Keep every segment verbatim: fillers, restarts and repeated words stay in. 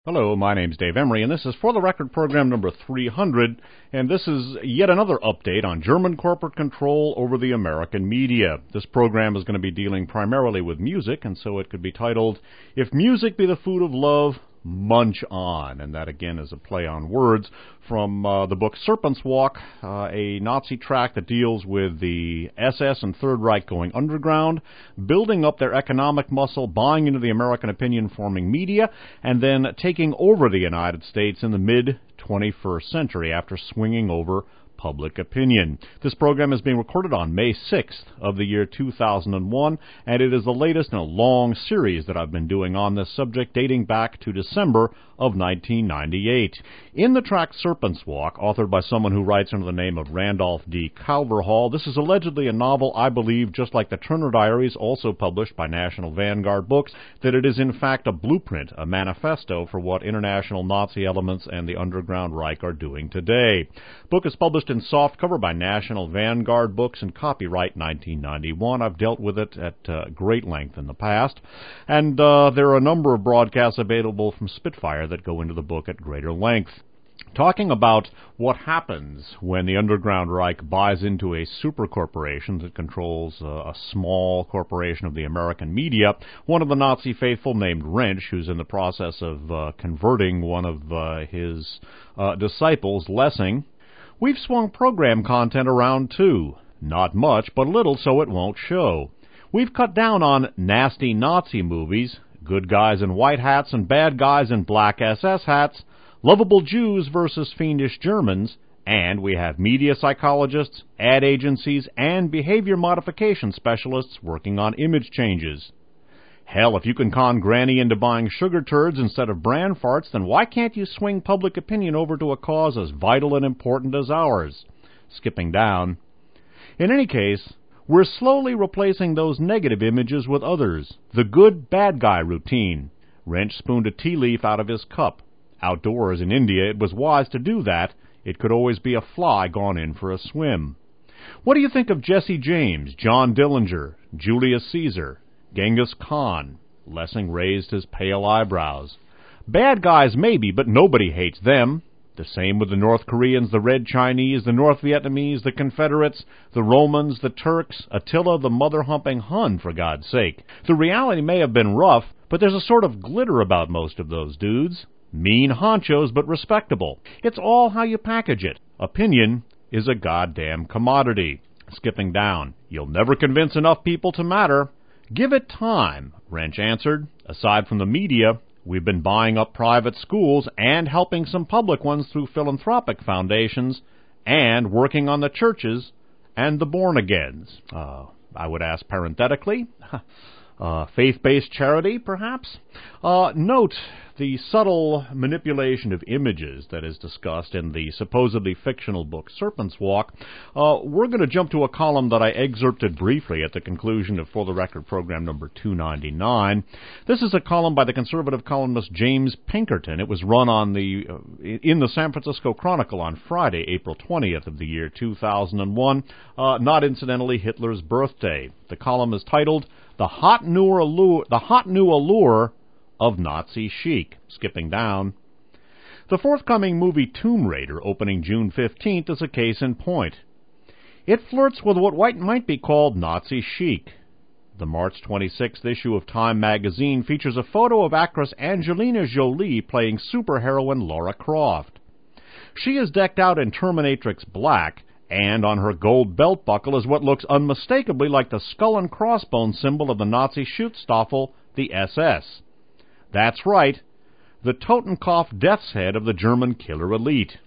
Hello, my name's Dave Emery, and this is For the Record program number three hundred, and this is yet another update on German corporate control over the American media. This program is going to be dealing primarily with music, and so it could be titled, If Music Be the Food of Love, Munch On, and that again is a play on words from uh, the book Serpent's Walk, uh, a Nazi tract that deals with the S S and Third Reich going underground, building up their economic muscle, buying into the American opinion-forming media, and then taking over the United States in the mid-twenty-first century after swinging over public opinion. This program is being recorded on May sixth of the year two thousand one, and it is the latest in a long series that I've been doing on this subject dating back to December of nineteen ninety-eight. In the tract Serpent's Walk, authored by someone who writes under the name of Randolph D. Calverhall, this is allegedly a novel, I believe, just like the Turner Diaries, also published by National Vanguard Books, that it is in fact a blueprint, a manifesto for what international Nazi elements and the underground Reich are doing today. Book is published in softcover by National Vanguard Books and copyright nineteen ninety-one. I've dealt with it at uh, great length in the past, and uh, there are a number of broadcasts available from Spitfire that go into the book at greater length. Talking about what happens when the underground Reich buys into a super corporation that controls uh, a small corporation of the American media, one of the Nazi faithful named Wrench, who's in the process of uh, converting one of uh, his uh, disciples, Lessing. We've swung program content around too. Not much, but little so it won't show. We've cut down on nasty Nazi movies, good guys in white hats and bad guys in black S S hats, lovable Jews versus fiendish Germans, and we have media psychologists, ad agencies, and behavior modification specialists working on image changes. Hell, if you can con Granny into buying sugar turds instead of bran farts, then why can't you swing public opinion over to a cause as vital and important as ours? Skipping down. In any case, we're slowly replacing those negative images with others. The good bad guy routine. Wrench spooned a tea leaf out of his cup. Outdoors in India, it was wise to do that. It could always be a fly gone in for a swim. What do you think of Jesse James, John Dillinger, Julius Caesar, Genghis Khan? Lessing raised his pale eyebrows. Bad guys maybe, but nobody hates them. The same with the North Koreans, the Red Chinese, the North Vietnamese, the Confederates, the Romans, the Turks, Attila, the mother-humping Hun, for God's sake. The reality may have been rough, but there's a sort of glitter about most of those dudes. Mean honchos, but respectable. It's all how you package it. Opinion is a goddamn commodity. Skipping down. You'll never convince enough people to matter. Give it time, Wrench answered. Aside from the media, we've been buying up private schools and helping some public ones through philanthropic foundations and working on the churches and the born-agains. Uh, I would ask parenthetically, uh, faith-based charity, perhaps? Uh, note the subtle manipulation of images that is discussed in the supposedly fictional book Serpent's Walk. Uh, we're going to jump to a column that I excerpted briefly at the conclusion of For the Record program number two ninety-nine. This is a column by the conservative columnist James Pinkerton. It was run on the uh, in the San Francisco Chronicle on Friday, April twentieth of the year two thousand one, uh, not incidentally Hitler's birthday. The column is titled The Hot New Allure, The Hot New Allure of Nazi Chic. Skipping down. The forthcoming movie Tomb Raider, opening June fifteenth, is a case in point. It flirts with what might be called Nazi chic. The March twenty-sixth issue of Time magazine features a photo of actress Angelina Jolie playing superheroine Lara Croft. She is decked out in Terminatrix black, and on her gold belt buckle is what looks unmistakably like the skull and crossbones symbol of the Nazi Schutzstaffel, the S S. That's right, the Totenkopf death's head of the German killer elite.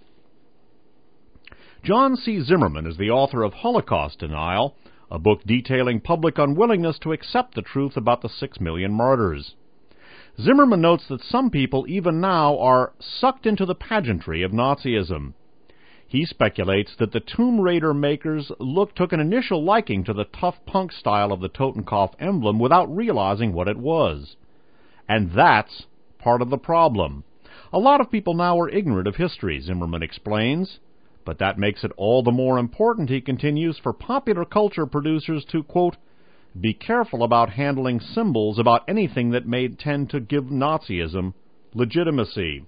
John C. Zimmerman is the author of Holocaust Denial, a book detailing public unwillingness to accept the truth about the six million martyrs. Zimmerman notes that some people even now are sucked into the pageantry of Nazism. He speculates that the Tomb Raider makers look, took an initial liking to the tough punk style of the Totenkopf emblem without realizing what it was. And that's part of the problem. A lot of people now are ignorant of history, Zimmerman explains. But that makes it all the more important, he continues, for popular culture producers to, quote, be careful about handling symbols about anything that may tend to give Nazism legitimacy.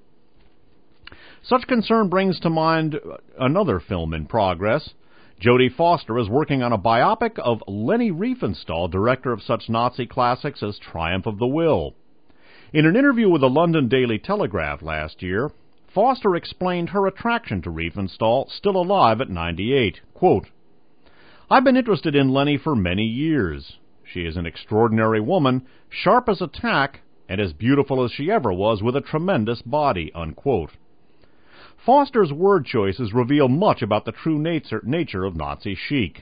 Such concern brings to mind another film in progress. Jodie Foster is working on a biopic of Leni Riefenstahl, director of such Nazi classics as Triumph of the Will. In an interview with the London Daily Telegraph last year, Foster explained her attraction to Riefenstahl, still alive at ninety-eight. Quote, "I've been interested in Leni for many years. She is an extraordinary woman, sharp as a tack, and as beautiful as she ever was, with a tremendous body." Unquote. Foster's word choices reveal much about the true nature, nature of Nazi chic.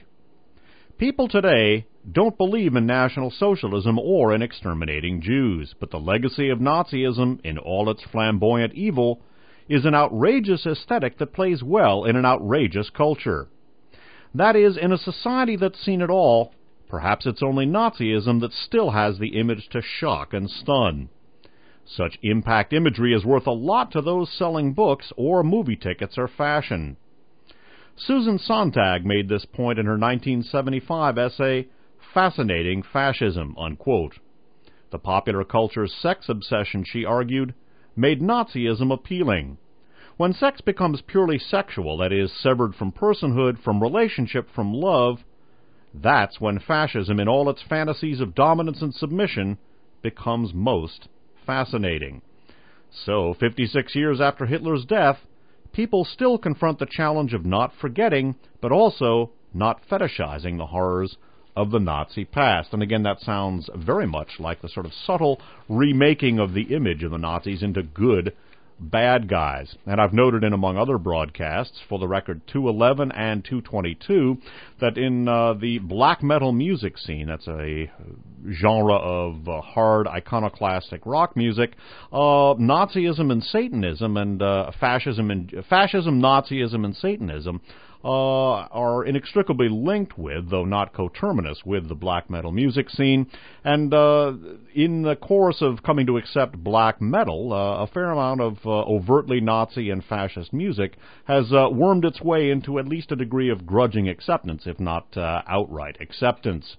People today don't believe in National Socialism or in exterminating Jews, but the legacy of Nazism, in all its flamboyant evil, is an outrageous aesthetic that plays well in an outrageous culture. That is, in a society that's seen it all, perhaps it's only Nazism that still has the image to shock and stun. Such impact imagery is worth a lot to those selling books or movie tickets or fashion. Susan Sontag made this point in her nineteen seventy-five essay, Fascinating Fascism, unquote. The popular culture's sex obsession, she argued, made Nazism appealing. When sex becomes purely sexual, that is, severed from personhood, from relationship, from love, that's when fascism, in all its fantasies of dominance and submission, becomes most fascinating. So, fifty-six years after Hitler's death, people still confront the challenge of not forgetting, but also not fetishizing the horrors of the Nazi past. And again, that sounds very much like the sort of subtle remaking of the image of the Nazis into good bad guys. And I've noted in, among other broadcasts, for the record two eleven and two twenty-two, that in uh, the black metal music scene, that's a genre of uh, hard iconoclastic rock music, uh, Nazism and Satanism and uh, fascism and fascism, Nazism and Satanism Uh, are inextricably linked with, though not coterminous with, the black metal music scene. And uh, in the course of coming to accept black metal, uh, a fair amount of uh, overtly Nazi and fascist music has uh, wormed its way into at least a degree of grudging acceptance, if not uh, outright acceptance.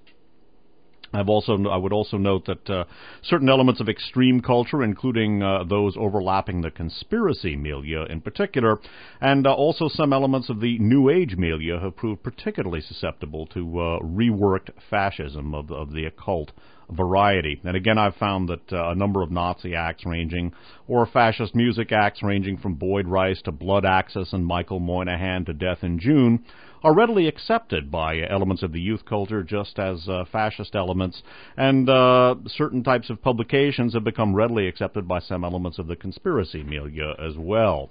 I've also, I would also note that uh, certain elements of extreme culture, including uh, those overlapping the conspiracy milieu in particular, and uh, also some elements of the New Age milieu have proved particularly susceptible to uh, reworked fascism of, of the occult variety. And again, I've found that uh, a number of Nazi acts ranging, or fascist music acts ranging from Boyd Rice to Blood Axis and Michael Moynihan to Death in June, are readily accepted by elements of the youth culture just as uh, fascist elements, and uh, certain types of publications have become readily accepted by some elements of the conspiracy milieu as well.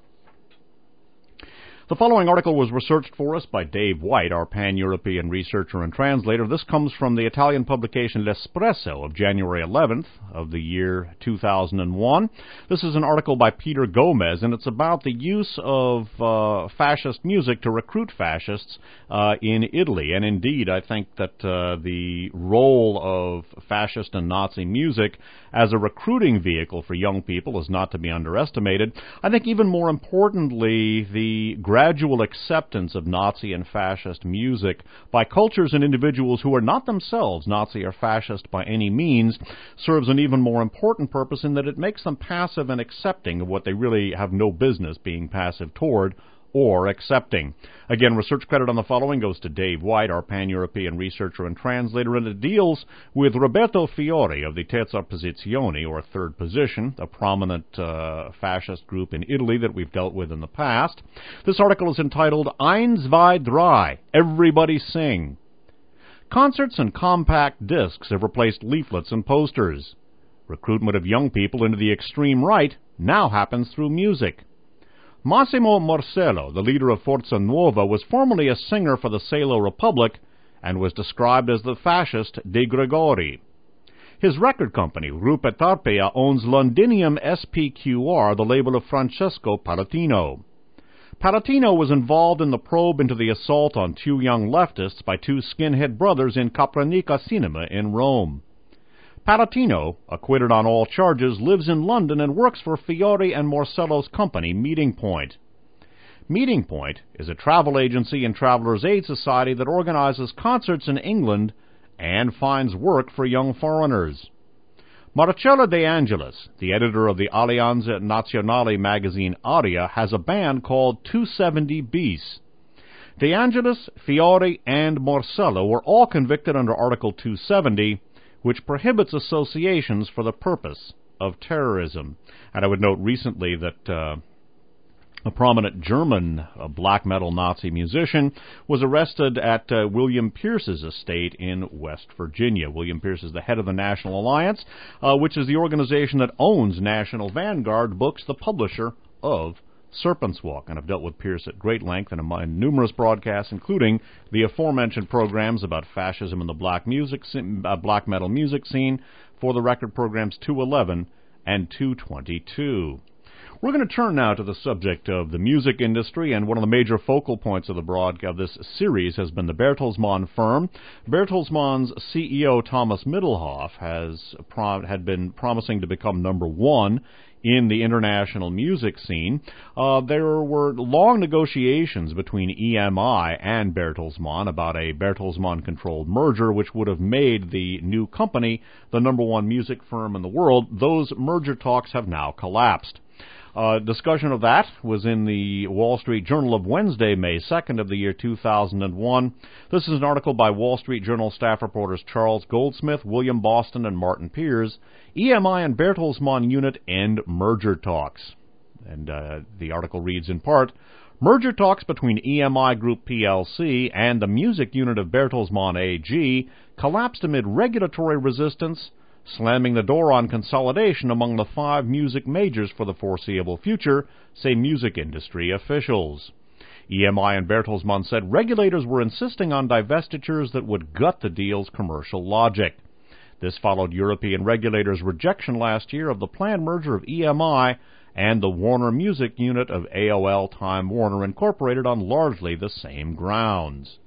The following article was researched for us by Dave White, our pan-European researcher and translator. This comes from the Italian publication L'Espresso of January eleventh of the year two thousand one. This is an article by Peter Gomez, and it's about the use of uh, fascist music to recruit fascists uh, in Italy. And indeed, I think that uh, the role of fascist and Nazi music as a recruiting vehicle for young people is not to be underestimated. I think even more importantly, the gradual acceptance of Nazi and fascist music by cultures and individuals who are not themselves Nazi or fascist by any means serves an even more important purpose in that it makes them passive and accepting of what they really have no business being passive toward or accepting. Again, research credit on the following goes to Dave White, our pan-European researcher and translator, and it deals with Roberto Fiore of the Terza Posizione, or Third Position, a prominent uh, fascist group in Italy that we've dealt with in the past. This article is entitled Eins, zwei, drei, Everybody Sing. Concerts and compact discs have replaced leaflets and posters. Recruitment of young people into the extreme right now happens through music. Massimo Morsello, the leader of Forza Nuova, was formerly a singer for the Salo Republic and was described as the fascist De Gregori. His record company, Rupe Tarpeia, owns Londinium S P Q R, the label of Francesco Palatino. Palatino was involved in the probe into the assault on two young leftists by two skinhead brothers in Capranica Cinema in Rome. Palatino, acquitted on all charges, lives in London and works for Fiore and Morsello's company, Meeting Point. Meeting Point is a travel agency and travelers' aid society that organizes concerts in England and finds work for young foreigners. Marcello De Angelis, the editor of the Alleanza Nazionale magazine Aria, has a band called two seventy bis. De Angelis, Fiore, and Marcello were all convicted under Article two seventy, which prohibits associations for the purpose of terrorism. And I would note recently that uh, a prominent German uh, black metal Nazi musician was arrested at uh, William Pierce's estate in West Virginia. William Pierce is the head of the National Alliance, uh, which is the organization that owns National Vanguard Books, the publisher of Serpent's Walk. And I've dealt with Pierce at great length in, a, in numerous broadcasts, including the aforementioned programs about fascism and the black music, uh, black metal music scene for the record programs two eleven and two twenty-two. We're going to turn now to the subject of the music industry, and one of the major focal points of the broad of this series has been the Bertelsmann firm. Bertelsmann's C E O Thomas Middelhoff has prom- had been promising to become number one in the international music scene. Uh, there were long negotiations between E M I and Bertelsmann about a Bertelsmann-controlled merger, which would have made the new company the number one music firm in the world. Those merger talks have now collapsed. Uh, discussion of that was in the Wall Street Journal of Wednesday, May second of the year two thousand one. This is an article by Wall Street Journal staff reporters Charles Goldsmith, William Boston, and Martin Piers. E M I and Bertelsmann unit end merger talks. And uh, the article reads in part, merger talks between E M I Group P L C and the music unit of Bertelsmann A G collapsed amid regulatory resistance, slamming the door on consolidation among the five music majors for the foreseeable future, say music industry officials. E M I and Bertelsmann said regulators were insisting on divestitures that would gut the deal's commercial logic. This followed European regulators' rejection last year of the planned merger of E M I and the Warner Music unit of A O L Time Warner Incorporated on largely the same grounds.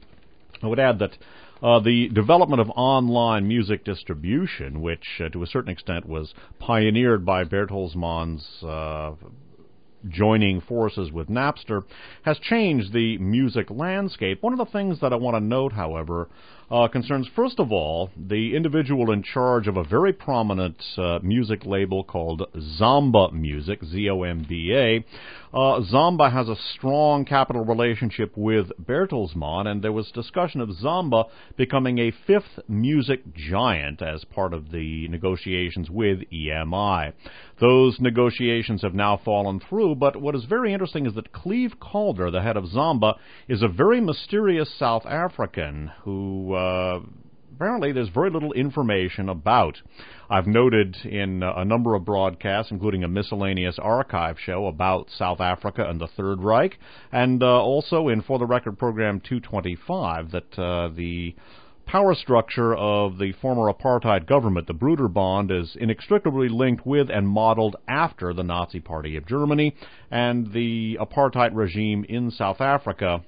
I would add that Uh, the development of online music distribution, which uh, to a certain extent was pioneered by Bertelsmann's uh, joining forces with Napster, has changed the music landscape. One of the things that I want to note, however, uh, concerns, first of all, the individual in charge of a very prominent uh, music label called Zomba Music, Z O M B A. Uh, Zomba has a strong capital relationship with Bertelsmann, and there was discussion of Zomba becoming a fifth music giant as part of the negotiations with E M I. Those negotiations have now fallen through, but what is very interesting is that Cleve Calder, the head of Zomba, is a very mysterious South African who uh, apparently there's very little information about. I've noted in uh, a number of broadcasts, including a miscellaneous archive show about South Africa and the Third Reich, and uh, also in For the Record program two twenty-five, that uh, the power structure of the former apartheid government, the Broederbond, is inextricably linked with and modeled after the Nazi Party of Germany, and the apartheid regime in South Africa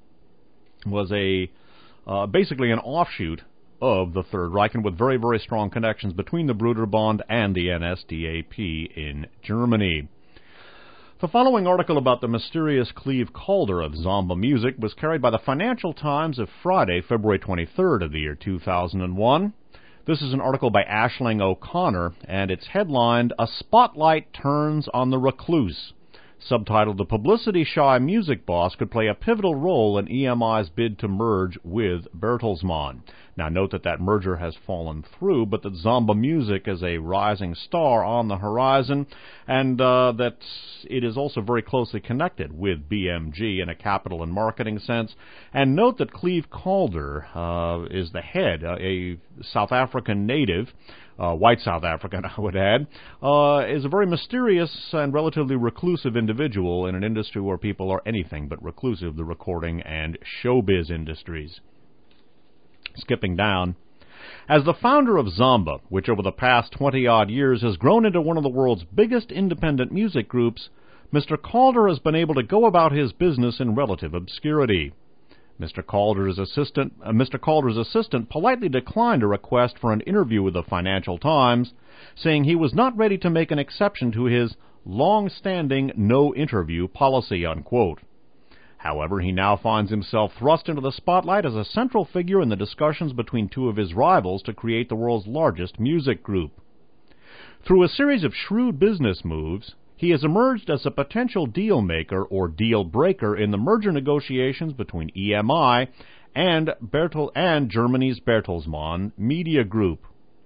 was a uh, basically an offshoot of the Third Reich, and with very, very strong connections between the Broederbond and the N S D A P in Germany. The following article about the mysterious Cleve Calder of Zomba Music was carried by the Financial Times of Friday, February twenty-third of the year two thousand one. This is an article by Aisling O'Connor, and it's headlined, A Spotlight Turns on the Recluse. Subtitled, The Publicity-Shy Music Boss Could Play a Pivotal Role in E M I's Bid to Merge with Bertelsmann. Now, note that that merger has fallen through, but that Zomba Music is a rising star on the horizon, and uh, that it is also very closely connected with B M G in a capital and marketing sense. And note that Cleve Calder uh, is the head, uh, a South African native, Uh, white South African, I would add, uh, is a very mysterious and relatively reclusive individual in an industry where people are anything but reclusive, the recording and showbiz industries. Skipping down. As the founder of Zomba, which over the past twenty-odd years has grown into one of the world's biggest independent music groups, Mister Calder has been able to go about his business in relative obscurity. Mister Calder's assistant, uh, Mister Calder's assistant politely declined a request for an interview with the Financial Times, saying he was not ready to make an exception to his long-standing no-interview policy, unquote. However, he now finds himself thrust into the spotlight as a central figure in the discussions between two of his rivals to create the world's largest music group. Through a series of shrewd business moves, he has emerged as a potential deal maker or deal breaker in the merger negotiations between E M I and, Bertel- and Germany's Bertelsmann Media Group.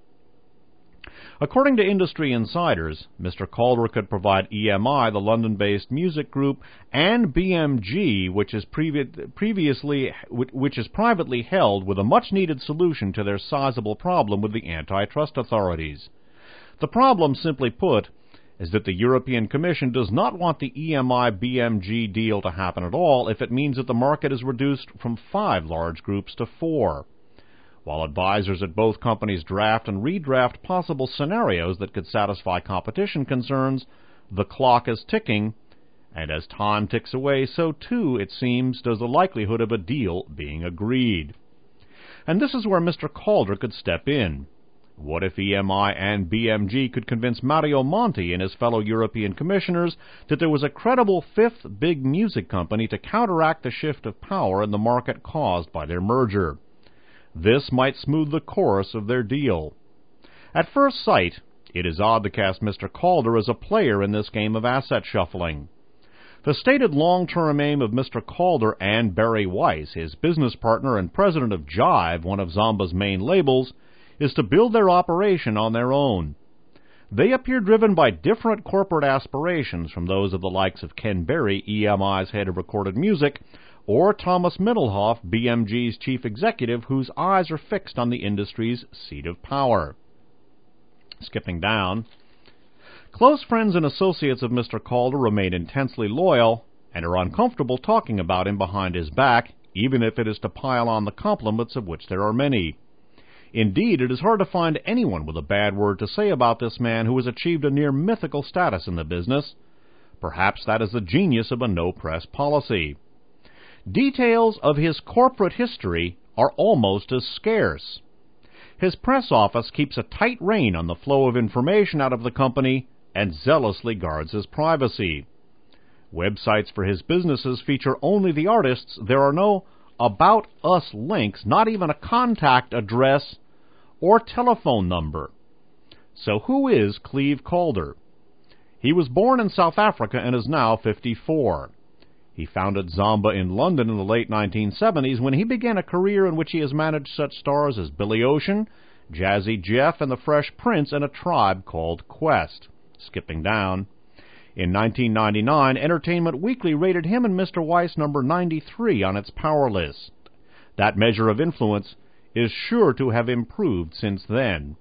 According to industry insiders, Mister Calder could provide E M I, the London-based music group, and B M G, which is previ- previously which is privately held, with a much-needed solution to their sizable problem with the antitrust authorities. The problem, simply put, is that the European Commission does not want the E M I B M G deal to happen at all if it means that the market is reduced from five large groups to four. While advisors at both companies draft and redraft possible scenarios that could satisfy competition concerns, the clock is ticking, and as time ticks away, so too, it seems, does the likelihood of a deal being agreed. And this is where Mister Calder could step in. What if E M I and B M G could convince Mario Monti and his fellow European commissioners that there was a credible fifth big music company to counteract the shift of power in the market caused by their merger? This might smooth the course of their deal. At first sight, it is odd to cast Mister Calder as a player in this game of asset shuffling. The stated long-term aim of Mister Calder and Barry Weiss, his business partner and president of Jive, one of Zamba's main labels, is to build their operation on their own. They appear driven by different corporate aspirations from those of the likes of Ken Berry, E M I's head of recorded music, or Thomas Mittelhoff, B M G's chief executive, whose eyes are fixed on the industry's seat of power. Skipping down, close friends and associates of Mister Calder remain intensely loyal and are uncomfortable talking about him behind his back, even if it is to pile on the compliments of which there are many. Indeed, it is hard to find anyone with a bad word to say about this man who has achieved a near mythical status in the business. Perhaps that is the genius of a no-press policy. Details of his corporate history are almost as scarce. His press office keeps a tight rein on the flow of information out of the company and zealously guards his privacy. Websites for his businesses feature only the artists. There are no About Us links, not even a contact address or telephone number. So who is Cleve Calder? He was born in South Africa and is now fifty-four. He founded Zamba in London in the late nineteen seventies when he began a career in which he has managed such stars as Billy Ocean, Jazzy Jeff, and the Fresh Prince, and a tribe called Quest. Skipping down. In nineteen ninety-nine, Entertainment Weekly rated him and Mister Weiss number ninety-three on its power list. That measure of influence is sure to have improved since then.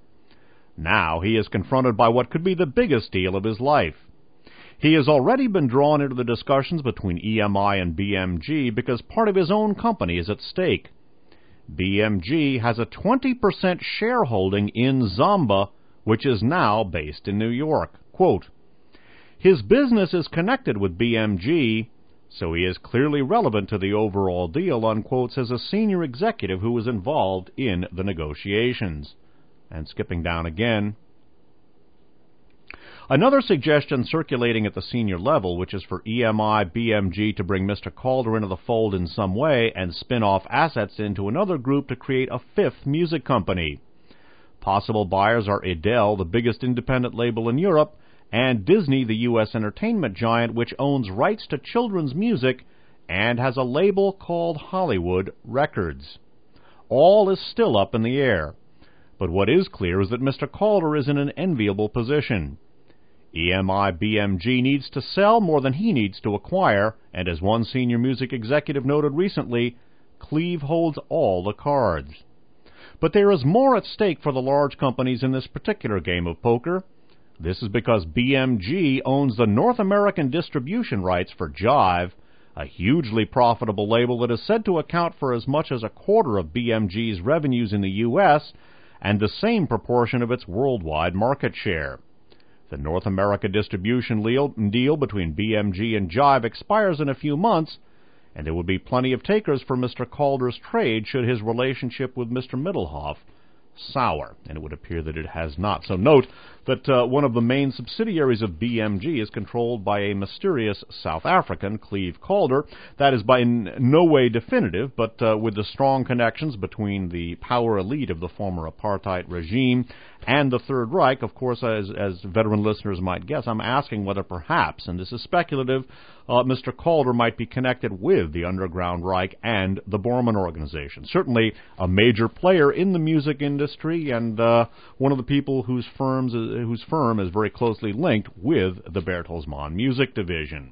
Now he is confronted by what could be the biggest deal of his life. He has already been drawn into the discussions between E M I and B M G because part of his own company is at stake. B M G has a twenty percent shareholding in Zamba, which is now based in New York. Quote, his business is connected with B M G, so he is clearly relevant to the overall deal, unquote, says a senior executive who was involved in the negotiations. And skipping down again. Another suggestion circulating at the senior level, which is for E M I B M G to bring Mister Calder into the fold in some way and spin off assets into another group to create a fifth music company. Possible buyers are Adele, the biggest independent label in Europe, and Disney, the U S entertainment giant, which owns rights to children's music and has a label called Hollywood Records. All is still up in the air. But what is clear is that Mister Calder is in an enviable position. E M I B M G needs to sell more than he needs to acquire, and as one senior music executive noted recently, Cleve holds all the cards. But there is more at stake for the large companies in this particular game of poker. This is because B M G owns the North American distribution rights for Jive, a hugely profitable label that is said to account for as much as a quarter of B M G's revenues in the U S and the same proportion of its worldwide market share. The North America distribution deal between B M G and Jive expires in a few months, and there would be plenty of takers for Mister Calder's trade should his relationship with Mister Mittelhoff sour, and it would appear that it has not. So note that uh, one of the main subsidiaries of B M G is controlled by a mysterious South African, Cleve Calder. That is by n- no way definitive, but uh, with the strong connections between the power elite of the former apartheid regime and the Third Reich, of course, as, as veteran listeners might guess, I'm asking whether perhaps, and this is speculative, uh, Mister Calder might be connected with the Underground Reich and the Bormann Organization. Certainly a major player in the music industry, and uh, one of the people whose firms uh, whose firm is very closely linked with the Bertelsmann Music Division.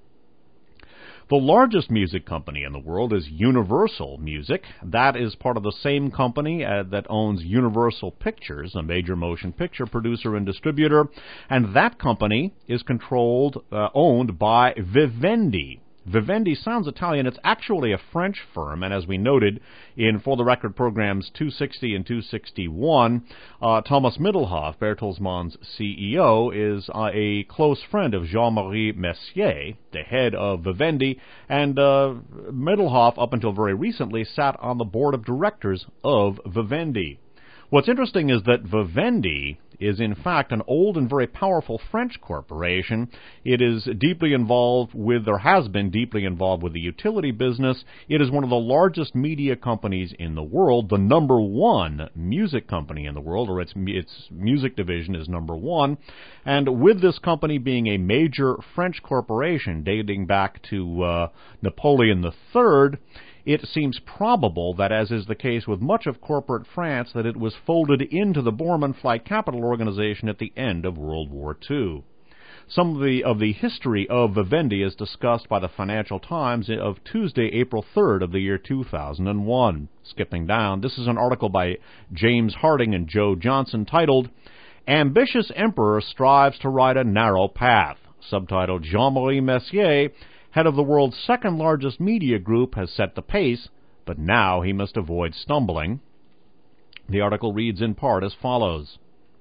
The largest music company in the world is Universal Music. That is part of the same company uh, that owns Universal Pictures, a major motion picture producer and distributor, and that company is controlled, uh, owned by Vivendi. Vivendi sounds Italian. It's actually a French firm, and as we noted in For the Record programs two sixty and two sixty-one, uh, Thomas Middelhoff, Bertelsmann's C E O, is uh, a close friend of Jean-Marie Messier, the head of Vivendi, and uh, Middelhoff, up until very recently, sat on the board of directors of Vivendi. What's interesting is that Vivendi is in fact an old and very powerful French corporation. It is deeply involved with, or has been deeply involved with, the utility business. It is one of the largest media companies in the world, the number one music company in the world, or its, its music division is number one. And with this company being a major French corporation dating back to uh, Napoleon the Third, it seems probable that, as is the case with much of corporate France, that it was folded into the Bormann Flight Capital Organization at the end of World War Two. Some of the, of the history of Vivendi is discussed by the Financial Times of Tuesday, April third of the year two thousand one. Skipping down, this is an article by James Harding and Joe Johnson titled, "Ambitious Emperor Strives to Ride a Narrow Path." Subtitled, Jean-Marie Messier, head of the world's second-largest media group, has set the pace, but now he must avoid stumbling. The article reads in part as follows.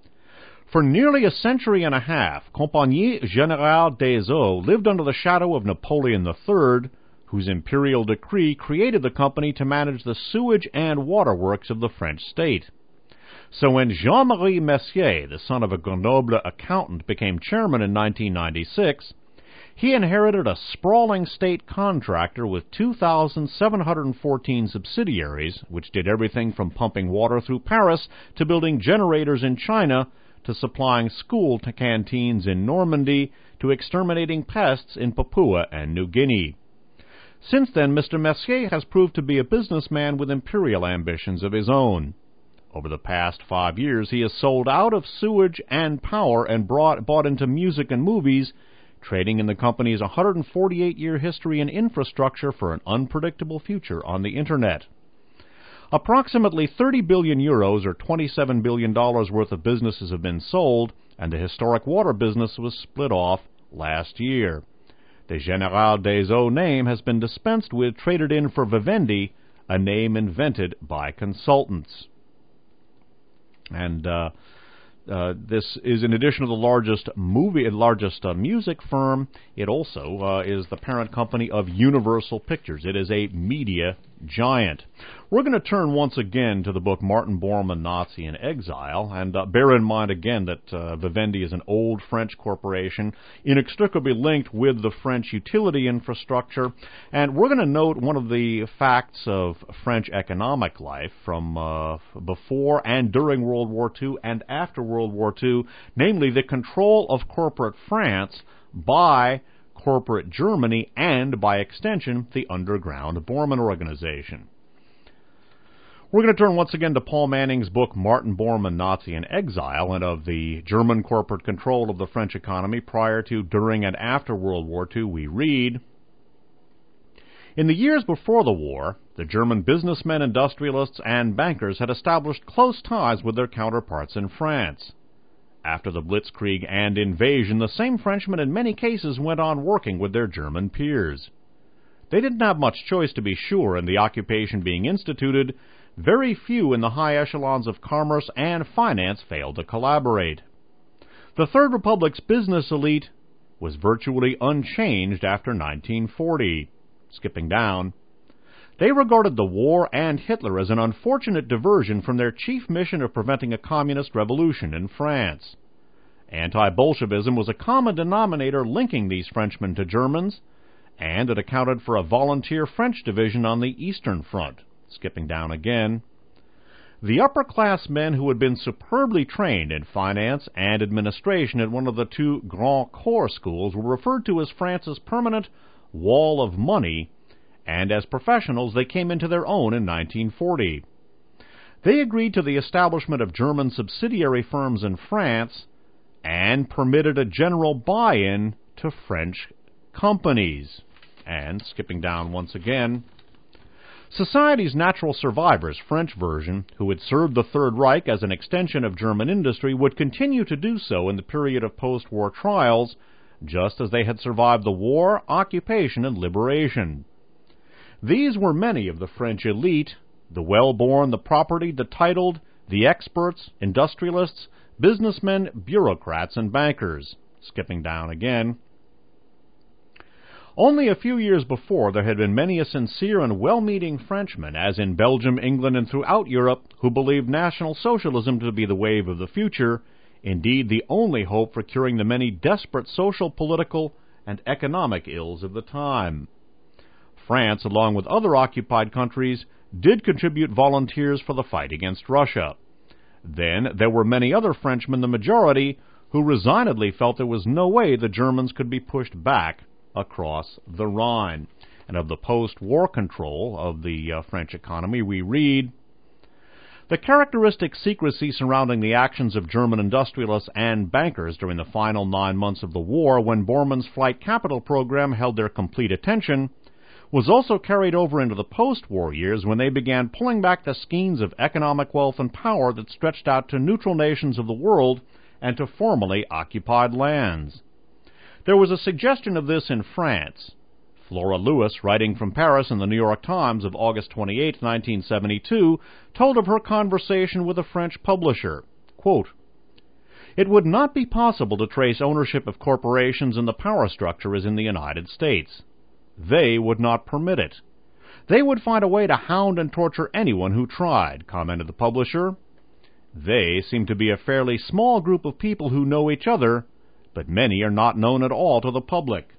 For nearly a century and a half, Compagnie Générale des Eaux lived under the shadow of Napoleon the Third, whose imperial decree created the company to manage the sewage and waterworks of the French state. So when Jean-Marie Messier, the son of a Grenoble accountant, became chairman in nineteen ninety-six, he inherited a sprawling state contractor with two thousand seven hundred fourteen subsidiaries, which did everything from pumping water through Paris to building generators in China to supplying school to canteens in Normandy to exterminating pests in Papua and New Guinea. Since then, Mister Messier has proved to be a businessman with imperial ambitions of his own. Over the past five years, he has sold out of sewage and power and brought, bought into music and movies, trading in the company's one hundred forty-eight year history and infrastructure for an unpredictable future on the Internet. Approximately thirty billion euros, or twenty-seven billion dollars worth of businesses have been sold, and the historic water business was split off last year. The Générale des Eaux name has been dispensed with, traded in for Vivendi, a name invented by consultants. And uh, uh, this is, in addition to the largest movie, largest uh, music firm, it also uh, is the parent company of Universal Pictures. It is a media giant. We're going to turn once again to the book Martin Bormann, Nazi in Exile, and uh, bear in mind again that uh, Vivendi is an old French corporation, inextricably linked with the French utility infrastructure, and we're going to note one of the facts of French economic life from uh, before and during World War Two and after World War Two, namely the control of corporate France by corporate Germany and, by extension, the underground Bormann Organization. We're going to turn once again to Paul Manning's book Martin Bormann, Nazi in Exile, and of the German corporate control of the French economy prior to, during, and after World War Two. We read, in the years before the war, the German businessmen, industrialists, and bankers had established close ties with their counterparts in France. After the Blitzkrieg and invasion, the same Frenchmen in many cases went on working with their German peers. They didn't have much choice, to be sure, in the occupation being instituted. Very few in the high echelons of commerce and finance failed to collaborate. The Third Republic's business elite was virtually unchanged after nineteen forty. Skipping down, They regarded the war and Hitler as an unfortunate diversion from their chief mission of preventing a communist revolution in France. Anti-Bolshevism was a common denominator linking these Frenchmen to Germans, and it accounted for a volunteer French division on the Eastern Front. Skipping down again. The upper-class men who had been superbly trained in finance and administration at one of the two Grand Corps schools were referred to as France's permanent wall of money, and as professionals they came into their own in nineteen forty. They agreed to the establishment of German subsidiary firms in France and permitted a general buy-in to French companies. And, skipping down once again, Society's Natural Survivors, French version, who had served the Third Reich as an extension of German industry, would continue to do so in the period of post-war trials, just as they had survived the war, occupation, and liberation. These were many of the French elite, the well-born, the propertied, the titled, the experts, industrialists, businessmen, bureaucrats, and bankers. Skipping down again. Only a few years before, there had been many a sincere and well-meaning Frenchman, as in Belgium, England, and throughout Europe, who believed National Socialism to be the wave of the future, indeed the only hope for curing the many desperate social, political, and economic ills of the time. France, along with other occupied countries, did contribute volunteers for the fight against Russia. Then there were many other Frenchmen, the majority, who resignedly felt there was no way the Germans could be pushed back across the Rhine. And of the post-war control of the uh, French economy, we read, the characteristic secrecy surrounding the actions of German industrialists and bankers during the final nine months of the war, when Bormann's flight capital program held their complete attention, was also carried over into the post-war years when they began pulling back the skeins of economic wealth and power that stretched out to neutral nations of the world and to formerly occupied lands. There was a suggestion of this in France. Flora Lewis, writing from Paris in the New York Times of August twenty-eighth, nineteen seventy-two, told of her conversation with a French publisher. Quote, it would not be possible to trace ownership of corporations in the power structure as in the United States. They would not permit it. They would find a way to hound and torture anyone who tried, commented the publisher. They seem to be a fairly small group of people who know each other, but many are not known at all to the public.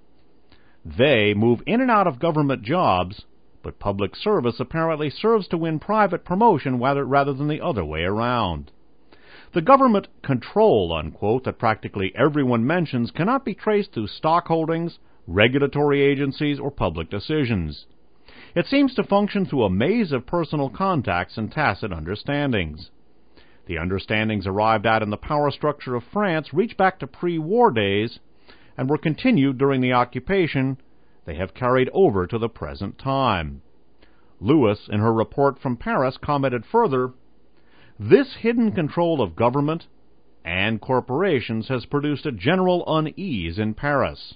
They move in and out of government jobs, but public service apparently serves to win private promotion rather, rather than the other way around. The government control, unquote, that practically everyone mentions cannot be traced through stock holdings, regulatory agencies, or public decisions. It seems to function through a maze of personal contacts and tacit understandings. The understandings arrived at in the power structure of France reach back to pre-war days and were continued during the occupation. They have carried over to the present time. Lewis, in her report from Paris, commented further, this hidden control of government and corporations has produced a general unease in Paris.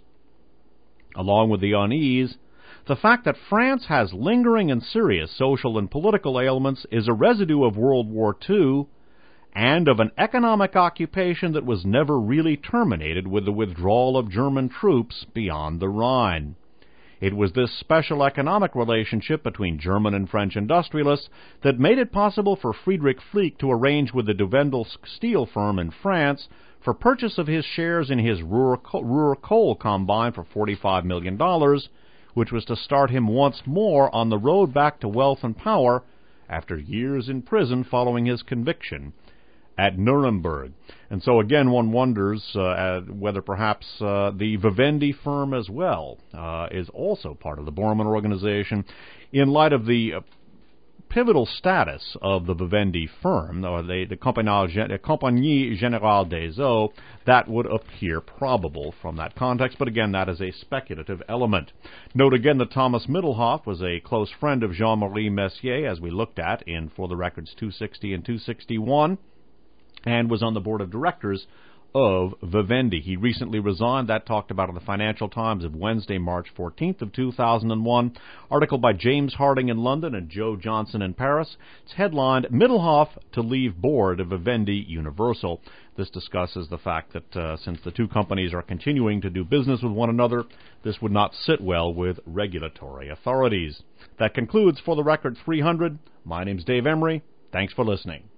Along with the unease, the fact that France has lingering and serious social and political ailments is a residue of World War Two and of an economic occupation that was never really terminated with the withdrawal of German troops beyond the Rhine. It was this special economic relationship between German and French industrialists that made it possible for Friedrich Flick to arrange with the Duvendel steel firm in France for purchase of his shares in his Ruhr coal combine for forty-five million dollars, which was to start him once more on the road back to wealth and power after years in prison following his conviction at Nuremberg. And so again, one wonders uh, whether perhaps uh, the Vivendi firm as well uh, is also part of the Bormann organization in light of the uh, pivotal status of the Vivendi firm, or the, the Compagnie, Compagnie Générale des Eaux. That would appear probable from that context, but again, that is a speculative element. Note again that Thomas Middelhoff was a close friend of Jean-Marie Messier, as we looked at in For the Records two sixty and two sixty-one, and was on the board of directors of Vivendi. He recently resigned. That talked about in the Financial Times of Wednesday, March fourteenth of two thousand one. Article by James Harding in London and Joe Johnson in Paris. It's headlined, Middelhoff to leave board of Vivendi Universal. This discusses the fact that uh, since the two companies are continuing to do business with one another, this would not sit well with regulatory authorities. That concludes For the Record three hundred. My name's Dave Emery. Thanks for listening.